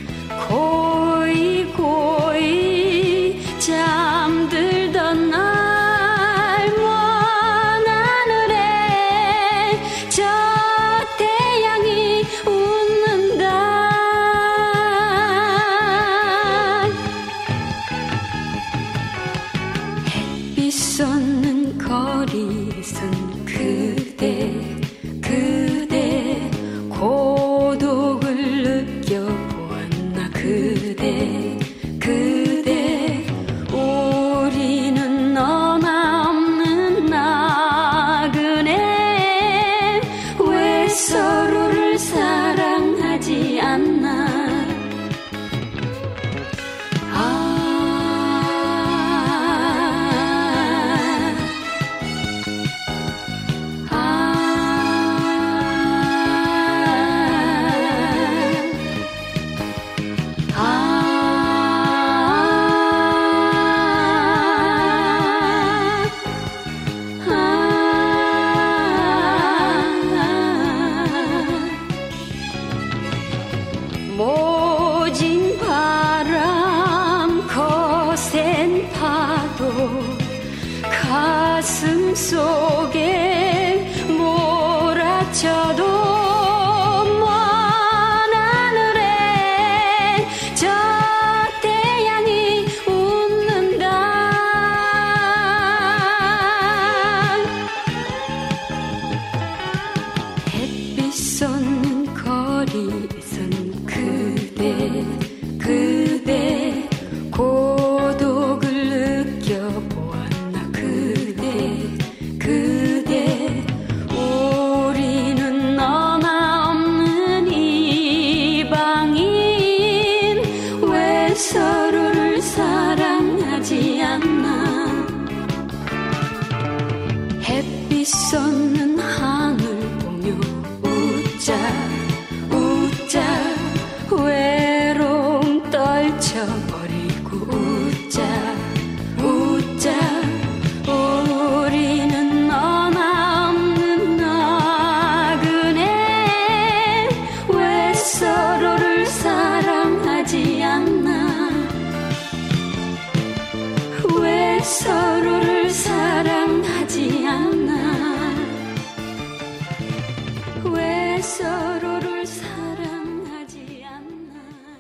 고이 고이 잠들던 날 먼 하늘에 저 태양이 웃는다 햇빛 쏟는 거리에선 그대 그대 고독을 느껴보았나 그대 그대 우리는 너나 없는 나그네 왜 서로를 사랑하지 않나 모진 바람 거센 파도 가슴 속에 몰아쳐도 먼 하늘에 저 태양이 웃는다 머리선 그대 그대 고독을 느껴보았나 그대 그대 우리는 너나 없는 이방인 왜 서로를 사랑하지 않나 햇빛 쏟는 하늘 보며 웃자 웃자 외로움 떨쳐버리고 웃자 웃자 우리는 너나 없는 나그네 왜 서로를 사랑하지 않나 왜 서로를 사랑하지 않나 왜 서로를 사랑하지 않나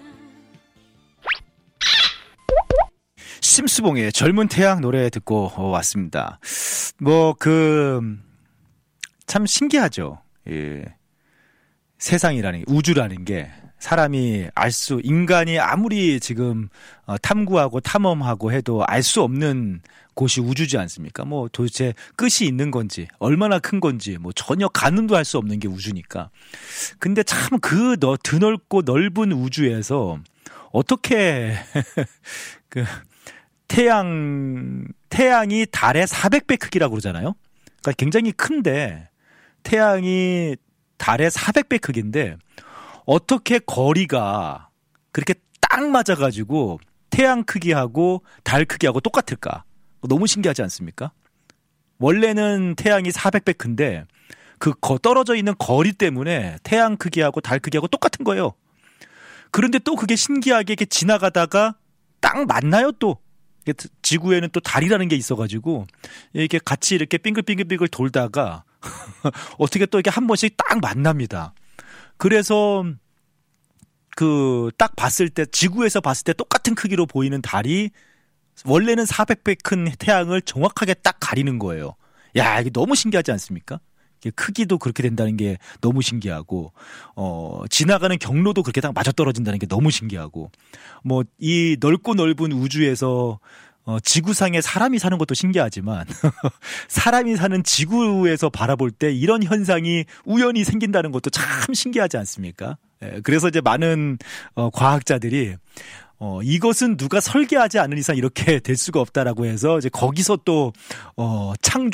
심수봉의 젊은 태양 노래 듣고 왔습니다. 뭐 그 참 신기하죠. 예. 세상이라는 게, 우주라는 게 사람이 알 수, 인간이 아무리 지금 탐구하고 탐험하고 해도 알 수 없는 곳이 우주지 않습니까? 뭐 도대체 끝이 있는 건지, 얼마나 큰 건지, 뭐 전혀 가늠도 할 수 없는 게 우주니까. 근데 참 그 드넓고 넓은 우주에서 어떻게 그 태양, 태양이 달의 사백 배 크기라고 그러잖아요? 그러니까 굉장히 큰데, 태양이 달의 사백 배 크기인데, 어떻게 거리가 그렇게 딱 맞아가지고 태양 크기하고 달 크기하고 똑같을까? 너무 신기하지 않습니까? 원래는 태양이 사백 배 큰데 그 떨어져 있는 거리 때문에 태양 크기하고 달 크기하고 똑같은 거예요. 그런데 또 그게 신기하게 이렇게 지나가다가 딱 만나요 또. 지구에는 또 달이라는 게 있어가지고 이렇게 같이 이렇게 빙글빙글빙글 돌다가 어떻게 또 이렇게 한 번씩 딱 만납니다. 그래서 그 딱 봤을 때 지구에서 봤을 때 똑같은 크기로 보이는 달이 원래는 사백 배 큰 태양을 정확하게 딱 가리는 거예요. 야, 이게 너무 신기하지 않습니까? 크기도 그렇게 된다는 게 너무 신기하고, 어, 지나가는 경로도 그렇게 딱 맞아떨어진다는 게 너무 신기하고, 뭐, 이 넓고 넓은 우주에서, 어, 지구상에 사람이 사는 것도 신기하지만, 사람이 사는 지구에서 바라볼 때 이런 현상이 우연히 생긴다는 것도 참 신기하지 않습니까? 예, 그래서 이제 많은, 어, 과학자들이, 어, 이것은 누가 설계하지 않은 이상 이렇게 될 수가 없다라고 해서 이제 거기서 또, 어,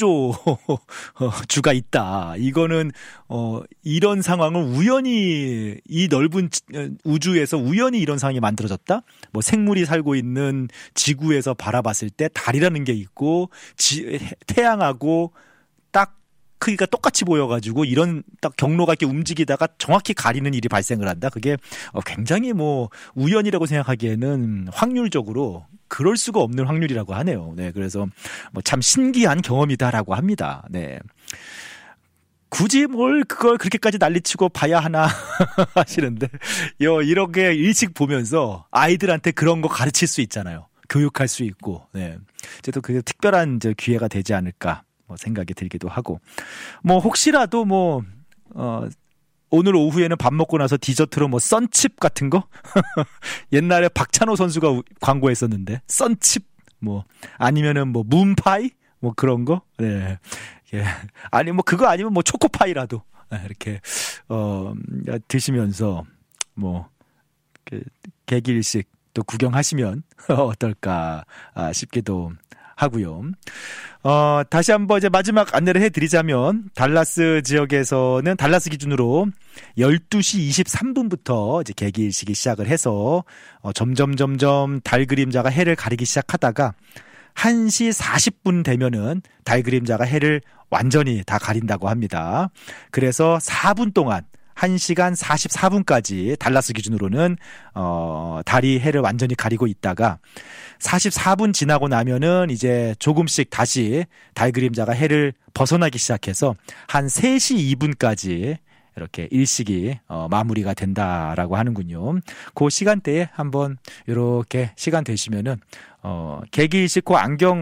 창조주가 있다. 이거는, 어, 이런 상황을 우연히 이 넓은 우주에서 우연히 이런 상황이 만들어졌다? 뭐 생물이 살고 있는 지구에서 바라봤을 때 달이라는 게 있고, 지, 태양하고 딱 크기가 똑같이 보여가지고 이런 딱 경로가 이렇게 움직이다가 정확히 가리는 일이 발생을 한다. 그게 굉장히 뭐 우연이라고 생각하기에는 확률적으로 그럴 수가 없는 확률이라고 하네요. 네, 그래서 뭐 참 신기한 경험이다라고 합니다. 네. 굳이 뭘 그걸 그렇게까지 난리치고 봐야 하나 하시는데, 요 이렇게 일찍 보면서 아이들한테 그런 거 가르칠 수 있잖아요. 교육할 수 있고, 네. 저도 그게 특별한 이제 기회가 되지 않을까. 뭐 생각이 들기도 하고, 뭐 혹시라도 뭐 어, 오늘 오후에는 밥 먹고 나서 디저트로 뭐 썬칩 같은 거 옛날에 박찬호 선수가 광고했었는데 썬칩 뭐 아니면은 뭐 문파이 뭐 그런 거, 네, 예. 아니 뭐 그거 아니면 뭐 초코파이라도 이렇게 어 드시면서 뭐 개기일식 또 구경하시면 어떨까 싶기도 하고요. 어, 다시 한번 이제 마지막 안내를 해드리자면, 달라스 지역에서는 달라스 기준으로 열두 시 이십삼 분부터 이제 개기일식이 시작을 해서 어, 점점 점점 달 그림자가 해를 가리기 시작하다가 한 시 사십 분 되면은 달 그림자가 해를 완전히 다 가린다고 합니다. 그래서 사 분 동안 한 시간 사십사 분까지 달라스 기준으로는 어, 달이 해를 완전히 가리고 있다가 사십사 분 지나고 나면은 이제 조금씩 다시 달 그림자가 해를 벗어나기 시작해서 한 세 시 이 분까지 이렇게 일식이 어, 마무리가 된다라고 하는군요. 그 시간대에 한번 이렇게 시간 되시면은 어, 개기일식 그 안경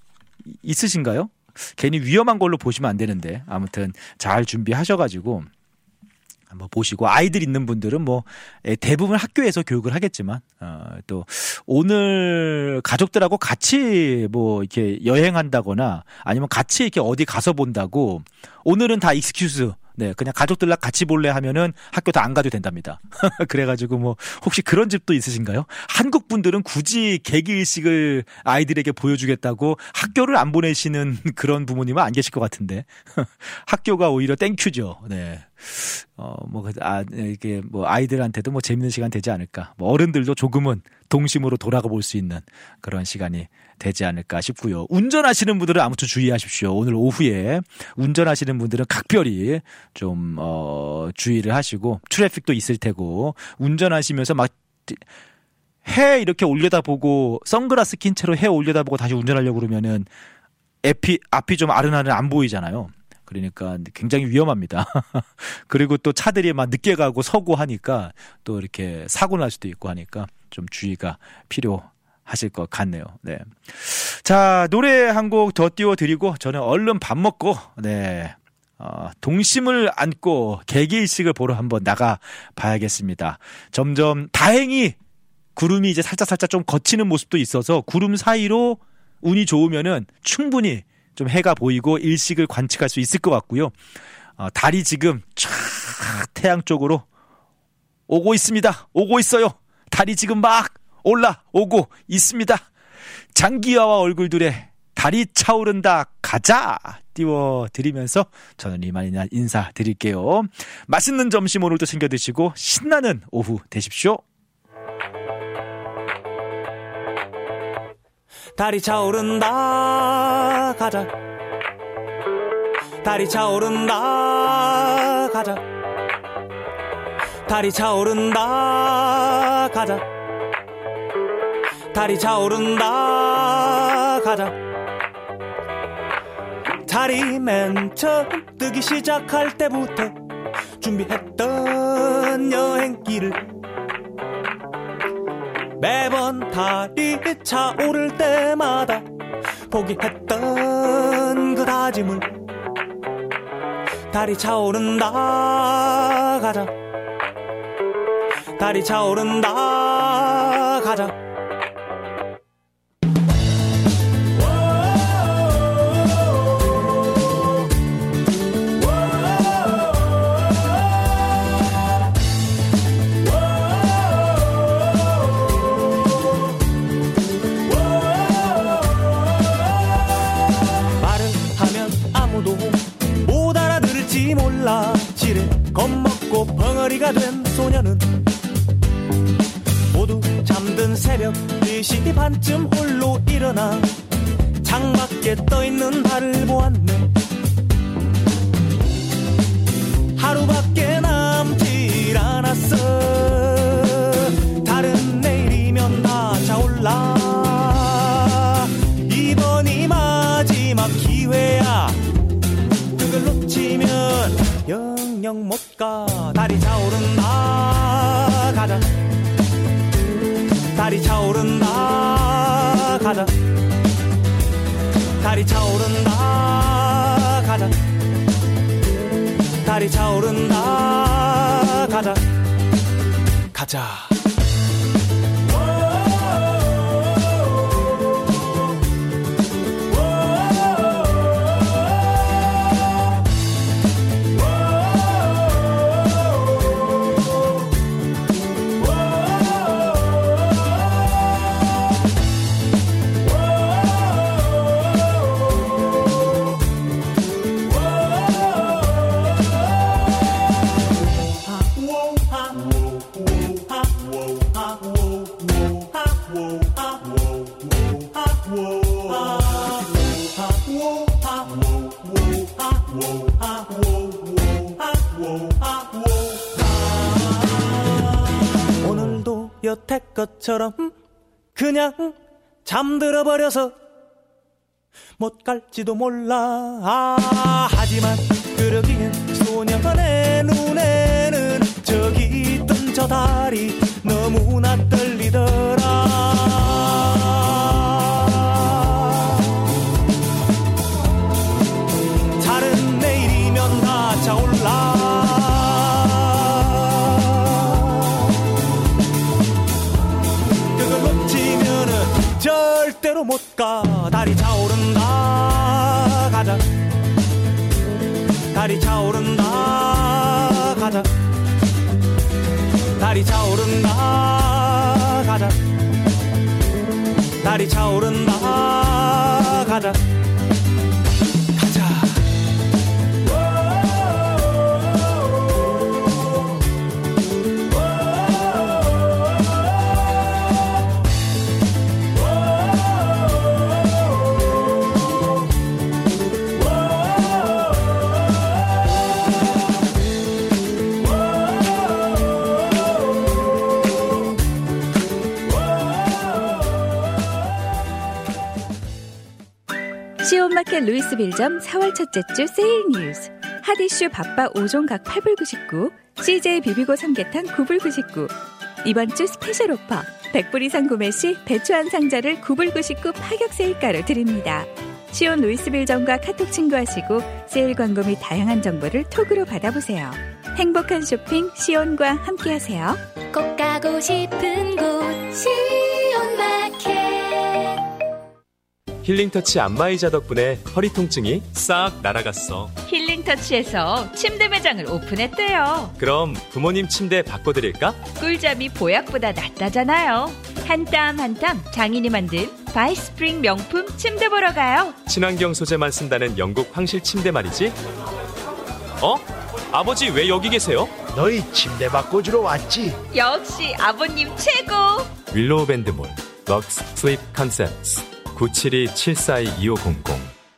있으신가요? 괜히 위험한 걸로 보시면 안 되는데 아무튼 잘 준비하셔가지고 뭐 보시고 아이들 있는 분들은 뭐 대부분 학교에서 교육을 하겠지만 어, 또 오늘 가족들하고 같이 뭐 이렇게 여행한다거나 아니면 같이 이렇게 어디 가서 본다고 오늘은 다 익스큐즈 네 그냥 가족들랑 같이 볼래 하면은 학교 다 안 가도 된답니다. 그래가지고 뭐 혹시 그런 집도 있으신가요? 한국 분들은 굳이 계기일식을 아이들에게 보여주겠다고 학교를 안 보내시는 그런 부모님은 안 계실 것 같은데 학교가 오히려 땡큐죠. 네. 어, 뭐, 아, 이게 뭐 아이들한테도 뭐 재밌는 시간 되지 않을까. 뭐 어른들도 조금은 동심으로 돌아가 볼 수 있는 그런 시간이 되지 않을까 싶고요. 운전하시는 분들은 아무튼 주의하십시오. 오늘 오후에 운전하시는 분들은 각별히 좀, 어, 주의를 하시고 트래픽도 있을 테고 운전하시면서 막 해 이렇게 올려다보고 선글라스 낀 채로 해 올려다보고 다시 운전하려고 그러면은 앞이, 앞이 좀 아른아른 안 보이잖아요. 그러니까 굉장히 위험합니다. 그리고 또 차들이 막 늦게 가고 서고 하니까 또 이렇게 사고 날 수도 있고 하니까 좀 주의가 필요하실 것 같네요. 네. 자, 노래 한 곡 더 띄워드리고 저는 얼른 밥 먹고, 네. 어, 동심을 안고 개기일식을 보러 한번 나가 봐야겠습니다. 점점 다행히 구름이 이제 살짝살짝 좀 걷히는 모습도 있어서 구름 사이로 운이 좋으면은 충분히 좀 해가 보이고 일식을 관측할 수 있을 것 같고요. 어, 달이 지금 쫙 태양 쪽으로 오고 있습니다. 오고 있어요. 달이 지금 막 올라오고 있습니다. 장기하와 얼굴들의 달이 차오른다 가자 띄워드리면서 저는 이만 인사드릴게요. 맛있는 점심 오늘도 챙겨 드시고 신나는 오후 되십시오. 달이 차오른다 가자 달이 차오른다 가자 달이 차오른다 가자 달이 차오른다 가자 달이 맨 처음 뜨기 시작할 때부터 준비했던 여행길을 매번 달이 차오를 때마다 포기했던 그 다짐을 달이 차오른다 가자 달이 차오른다 가자 몰라 지레 겁먹고 벙어리가 된 소녀는 모두 잠든 새벽 네 시 반쯤 홀로 일어나 창밖에 떠있는 달을 보았네. 하루밖에 남지 않았어. 달은 내일이면 다 차올라. 이번이 마지막 기회야. 그걸 놓치면 영영 못 가. 달이 차오른다 가자. 달이 차오른다 가자. 달이 차오른다 가자. 달이 차오른다 가자. 가자. 오늘도 여태껏처럼 그냥 잠들어 버려서 못 갈지도 몰라. 아, 하지만 그러기엔 소년의 눈에는 저기 있던 저 달이 너무나 떨리더라. 달은 내일이면 다 차올라. 절대로 못 가. 달이 차오른다 가자. 달이 차오른다 가자. 달이 차오른다 가자. 달이 차오른다 가자. 시온마켓 루이스빌점 사월 첫째 주 세일 뉴스. 핫이슈 밥바 오 종 각 팔 불 구십구, 씨제이 비비고 삼계탕 구 불 구십구. 이번 주 스페셜 오퍼, 백 불 이상 구매 시 배추 한 상자를 구 불 구십구 파격 세일가로 드립니다. 시온 루이스빌점과 카톡 친구하시고 세일 광고 및 다양한 정보를 톡으로 받아보세요. 행복한 쇼핑 시온과 함께하세요. 꼭 가고 싶은 곳 시온마켓. 힐링터치 안마의자 덕분에 허리 통증이 싹 날아갔어. 힐링터치에서 침대 매장을 오픈했대요. 그럼 부모님 침대 바꿔드릴까? 꿀잠이 보약보다 낫다잖아요. 한 땀 한 땀 장인이 만든 바이스프링 명품 침대 보러 가요. 친환경 소재만 쓴다는 영국 황실 침대 말이지. 어? 아버지 왜 여기 계세요? 너희 침대 바꿔주러 왔지. 역시 아버님 최고. 윌로우 밴드몰 럭스 슬립 컨셉트 구칠이 칠사이 이오공공.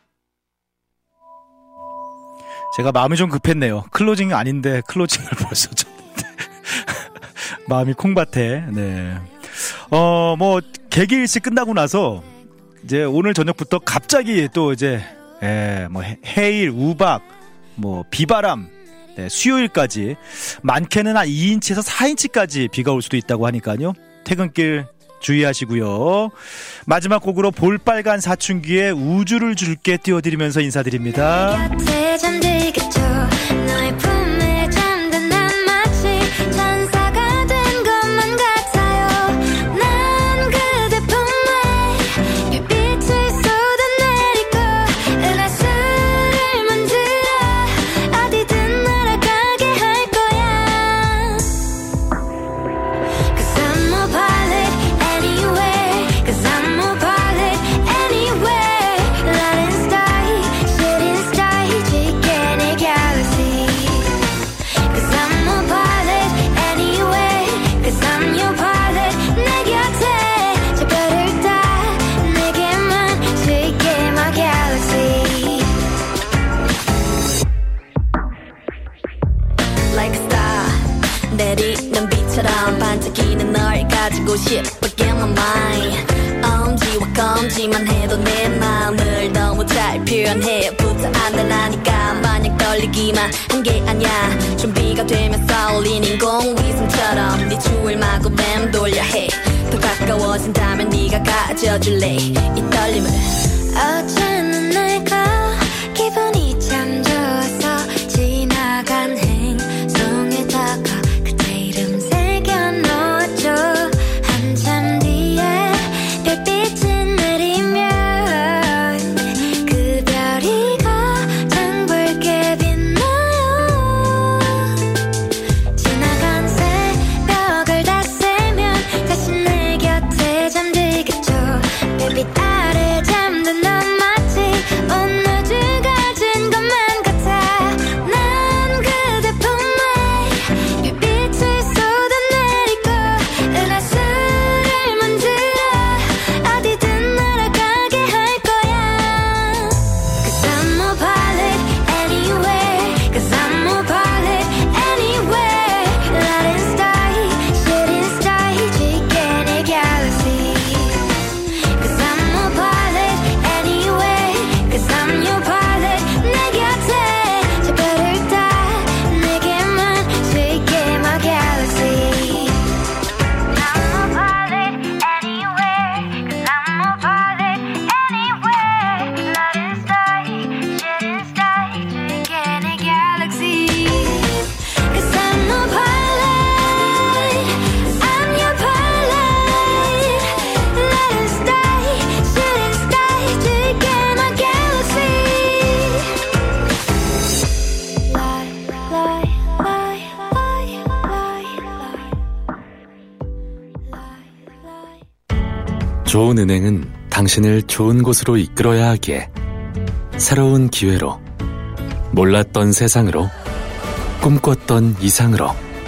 제가 마음이 좀 급했네요. 클로징이 아닌데 클로징을 벌써 쳤는데 마음이 콩밭에. 네. 어, 뭐 개기일식 끝나고 나서 이제 오늘 저녁부터 갑자기 또 이제 예, 뭐 해일, 우박, 뭐 비바람, 네, 수요일까지 많게는 한 이 인치에서 사 인치까지 비가 올 수도 있다고 하니까요. 퇴근길 주의하시고요. 마지막 곡으로 볼빨간 사춘기의 우주를 줄게 띄워드리면서 인사드립니다. 내리는 비처럼 반짝이는 널 가지고 싶어 get my mind. 엄지와 검지만 해도 내 마음을 너무 잘 표현해. 부터 안 달라니까 마냥 떨리기만 한 게 아니야. 준비가 되면 쏠린 인공위성처럼 네 추울 마구 맴돌려 해. 더 가까워진다면 네가 가져줄래 이 떨림을. 어제는 내가 기분이 참 좋아서 지나간 행성에다가 그대 이름 새겨놓았죠. 한참 뒤에 별빛이 내리면 그 별이 가장 붉게 빛나요. 지나간 새벽을 다 세면 다시 내 곁에 잠들겠죠. 별빛 아래 잠든 넌 마치 온 우주가 진 좋은 은행은 당신을 좋은 곳으로 이끌어야 하기에 새로운 기회로, 몰랐던 세상으로, 꿈꿨던 이상으로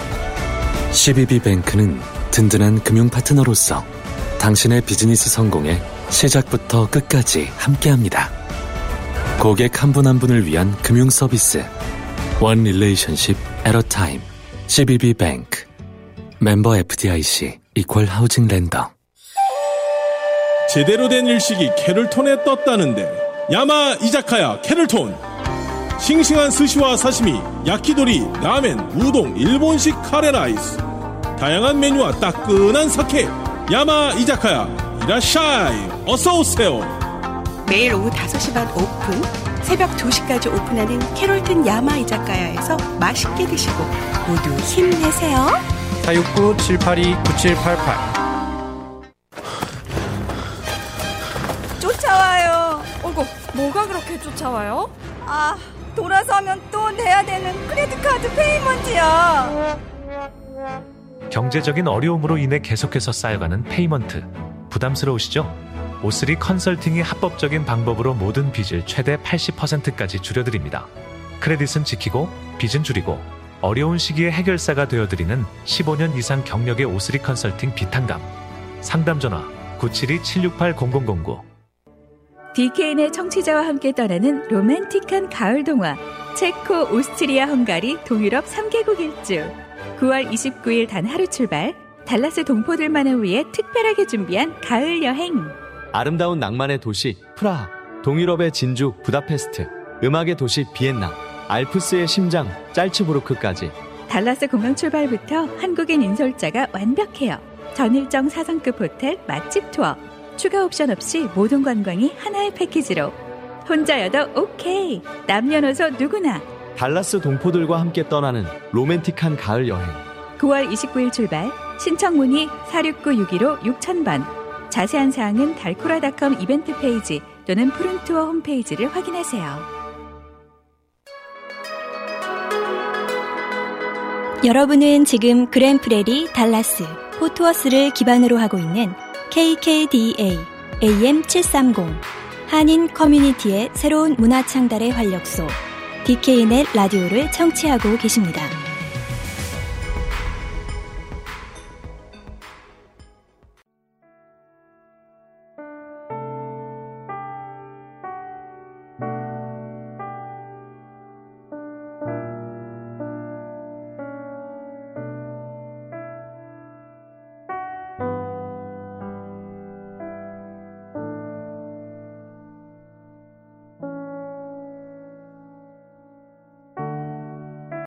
씨비비뱅크는 든든한 금융 파트너로서 당신의 비즈니스 성공에 시작부터 끝까지 함께합니다. 고객 한 분 한 분을 위한 금융 서비스 원 릴레이션십 at a time. 씨비비뱅크 멤버 에프디아이씨 이퀄 하우징 랜더. 제대로 된 일식이 캐럴톤에 떴다는데 야마 이자카야 캐럴톤. 싱싱한 스시와 사시미, 야키도리, 라멘, 우동, 일본식 카레라이스, 다양한 메뉴와 따끈한 사케. 야마 이자카야 이라샤이 어서오세요. 매일 오후 다섯 시 반 오픈, 새벽 두 시까지 오픈하는 캐롤튼 야마 이자카야에서 맛있게 드시고 모두 힘내세요. 사육구 칠팔이 구칠팔팔. 쫓아와요. 어이구, 뭐가 그렇게 쫓아와요? 아, 돌아서면 또 내야 되는 크레딧카드 페이먼트야. 경제적인 어려움으로 인해 계속해서 쌓여가는 페이먼트. 부담스러우시죠? 오쓰리 컨설팅이 합법적인 방법으로 모든 빚을 최대 팔십 퍼센트까지 줄여드립니다. 크레딧은 지키고 빚은 줄이고 어려운 시기에 해결사가 되어드리는 십오 년 이상 경력의 오쓰리 컨설팅 비탄감. 상담 전화 구칠이 칠육팔 공공공구. 디케이의 청취자와 함께 떠나는 로맨틱한 가을 동화. 체코, 오스트리아, 헝가리, 동유럽 삼 개국 일주. 구월 이십구일 단 하루 출발. 달라스 동포들만을 위해 특별하게 준비한 가을 여행. 아름다운 낭만의 도시 프라하, 동유럽의 진주 부다페스트, 음악의 도시 비엔나, 알프스의 심장 짤츠부르크까지. 달라스 공항 출발부터 한국인 인솔자가 완벽해요. 전일정 사 성급 호텔, 맛집 투어, 추가 옵션 없이 모든 관광이 하나의 패키지로. 혼자여도 오케이, 남녀노소 누구나. 달라스 동포들과 함께 떠나는 로맨틱한 가을 여행. 구월 이십구일 출발. 신청 문의 사육구 육일오 육천 번. 자세한 사항은 달코라닷컴 이벤트 페이지 또는 푸른투어 홈페이지를 확인하세요. 여러분은 지금 그랜프레리 달라스 포트워스를 기반으로 하고 있는 케이케이디에이 에이엠 칠백삼십 한인 커뮤니티의 새로운 문화 창달의 활력소 디케이넷 라디오를 청취하고 계십니다.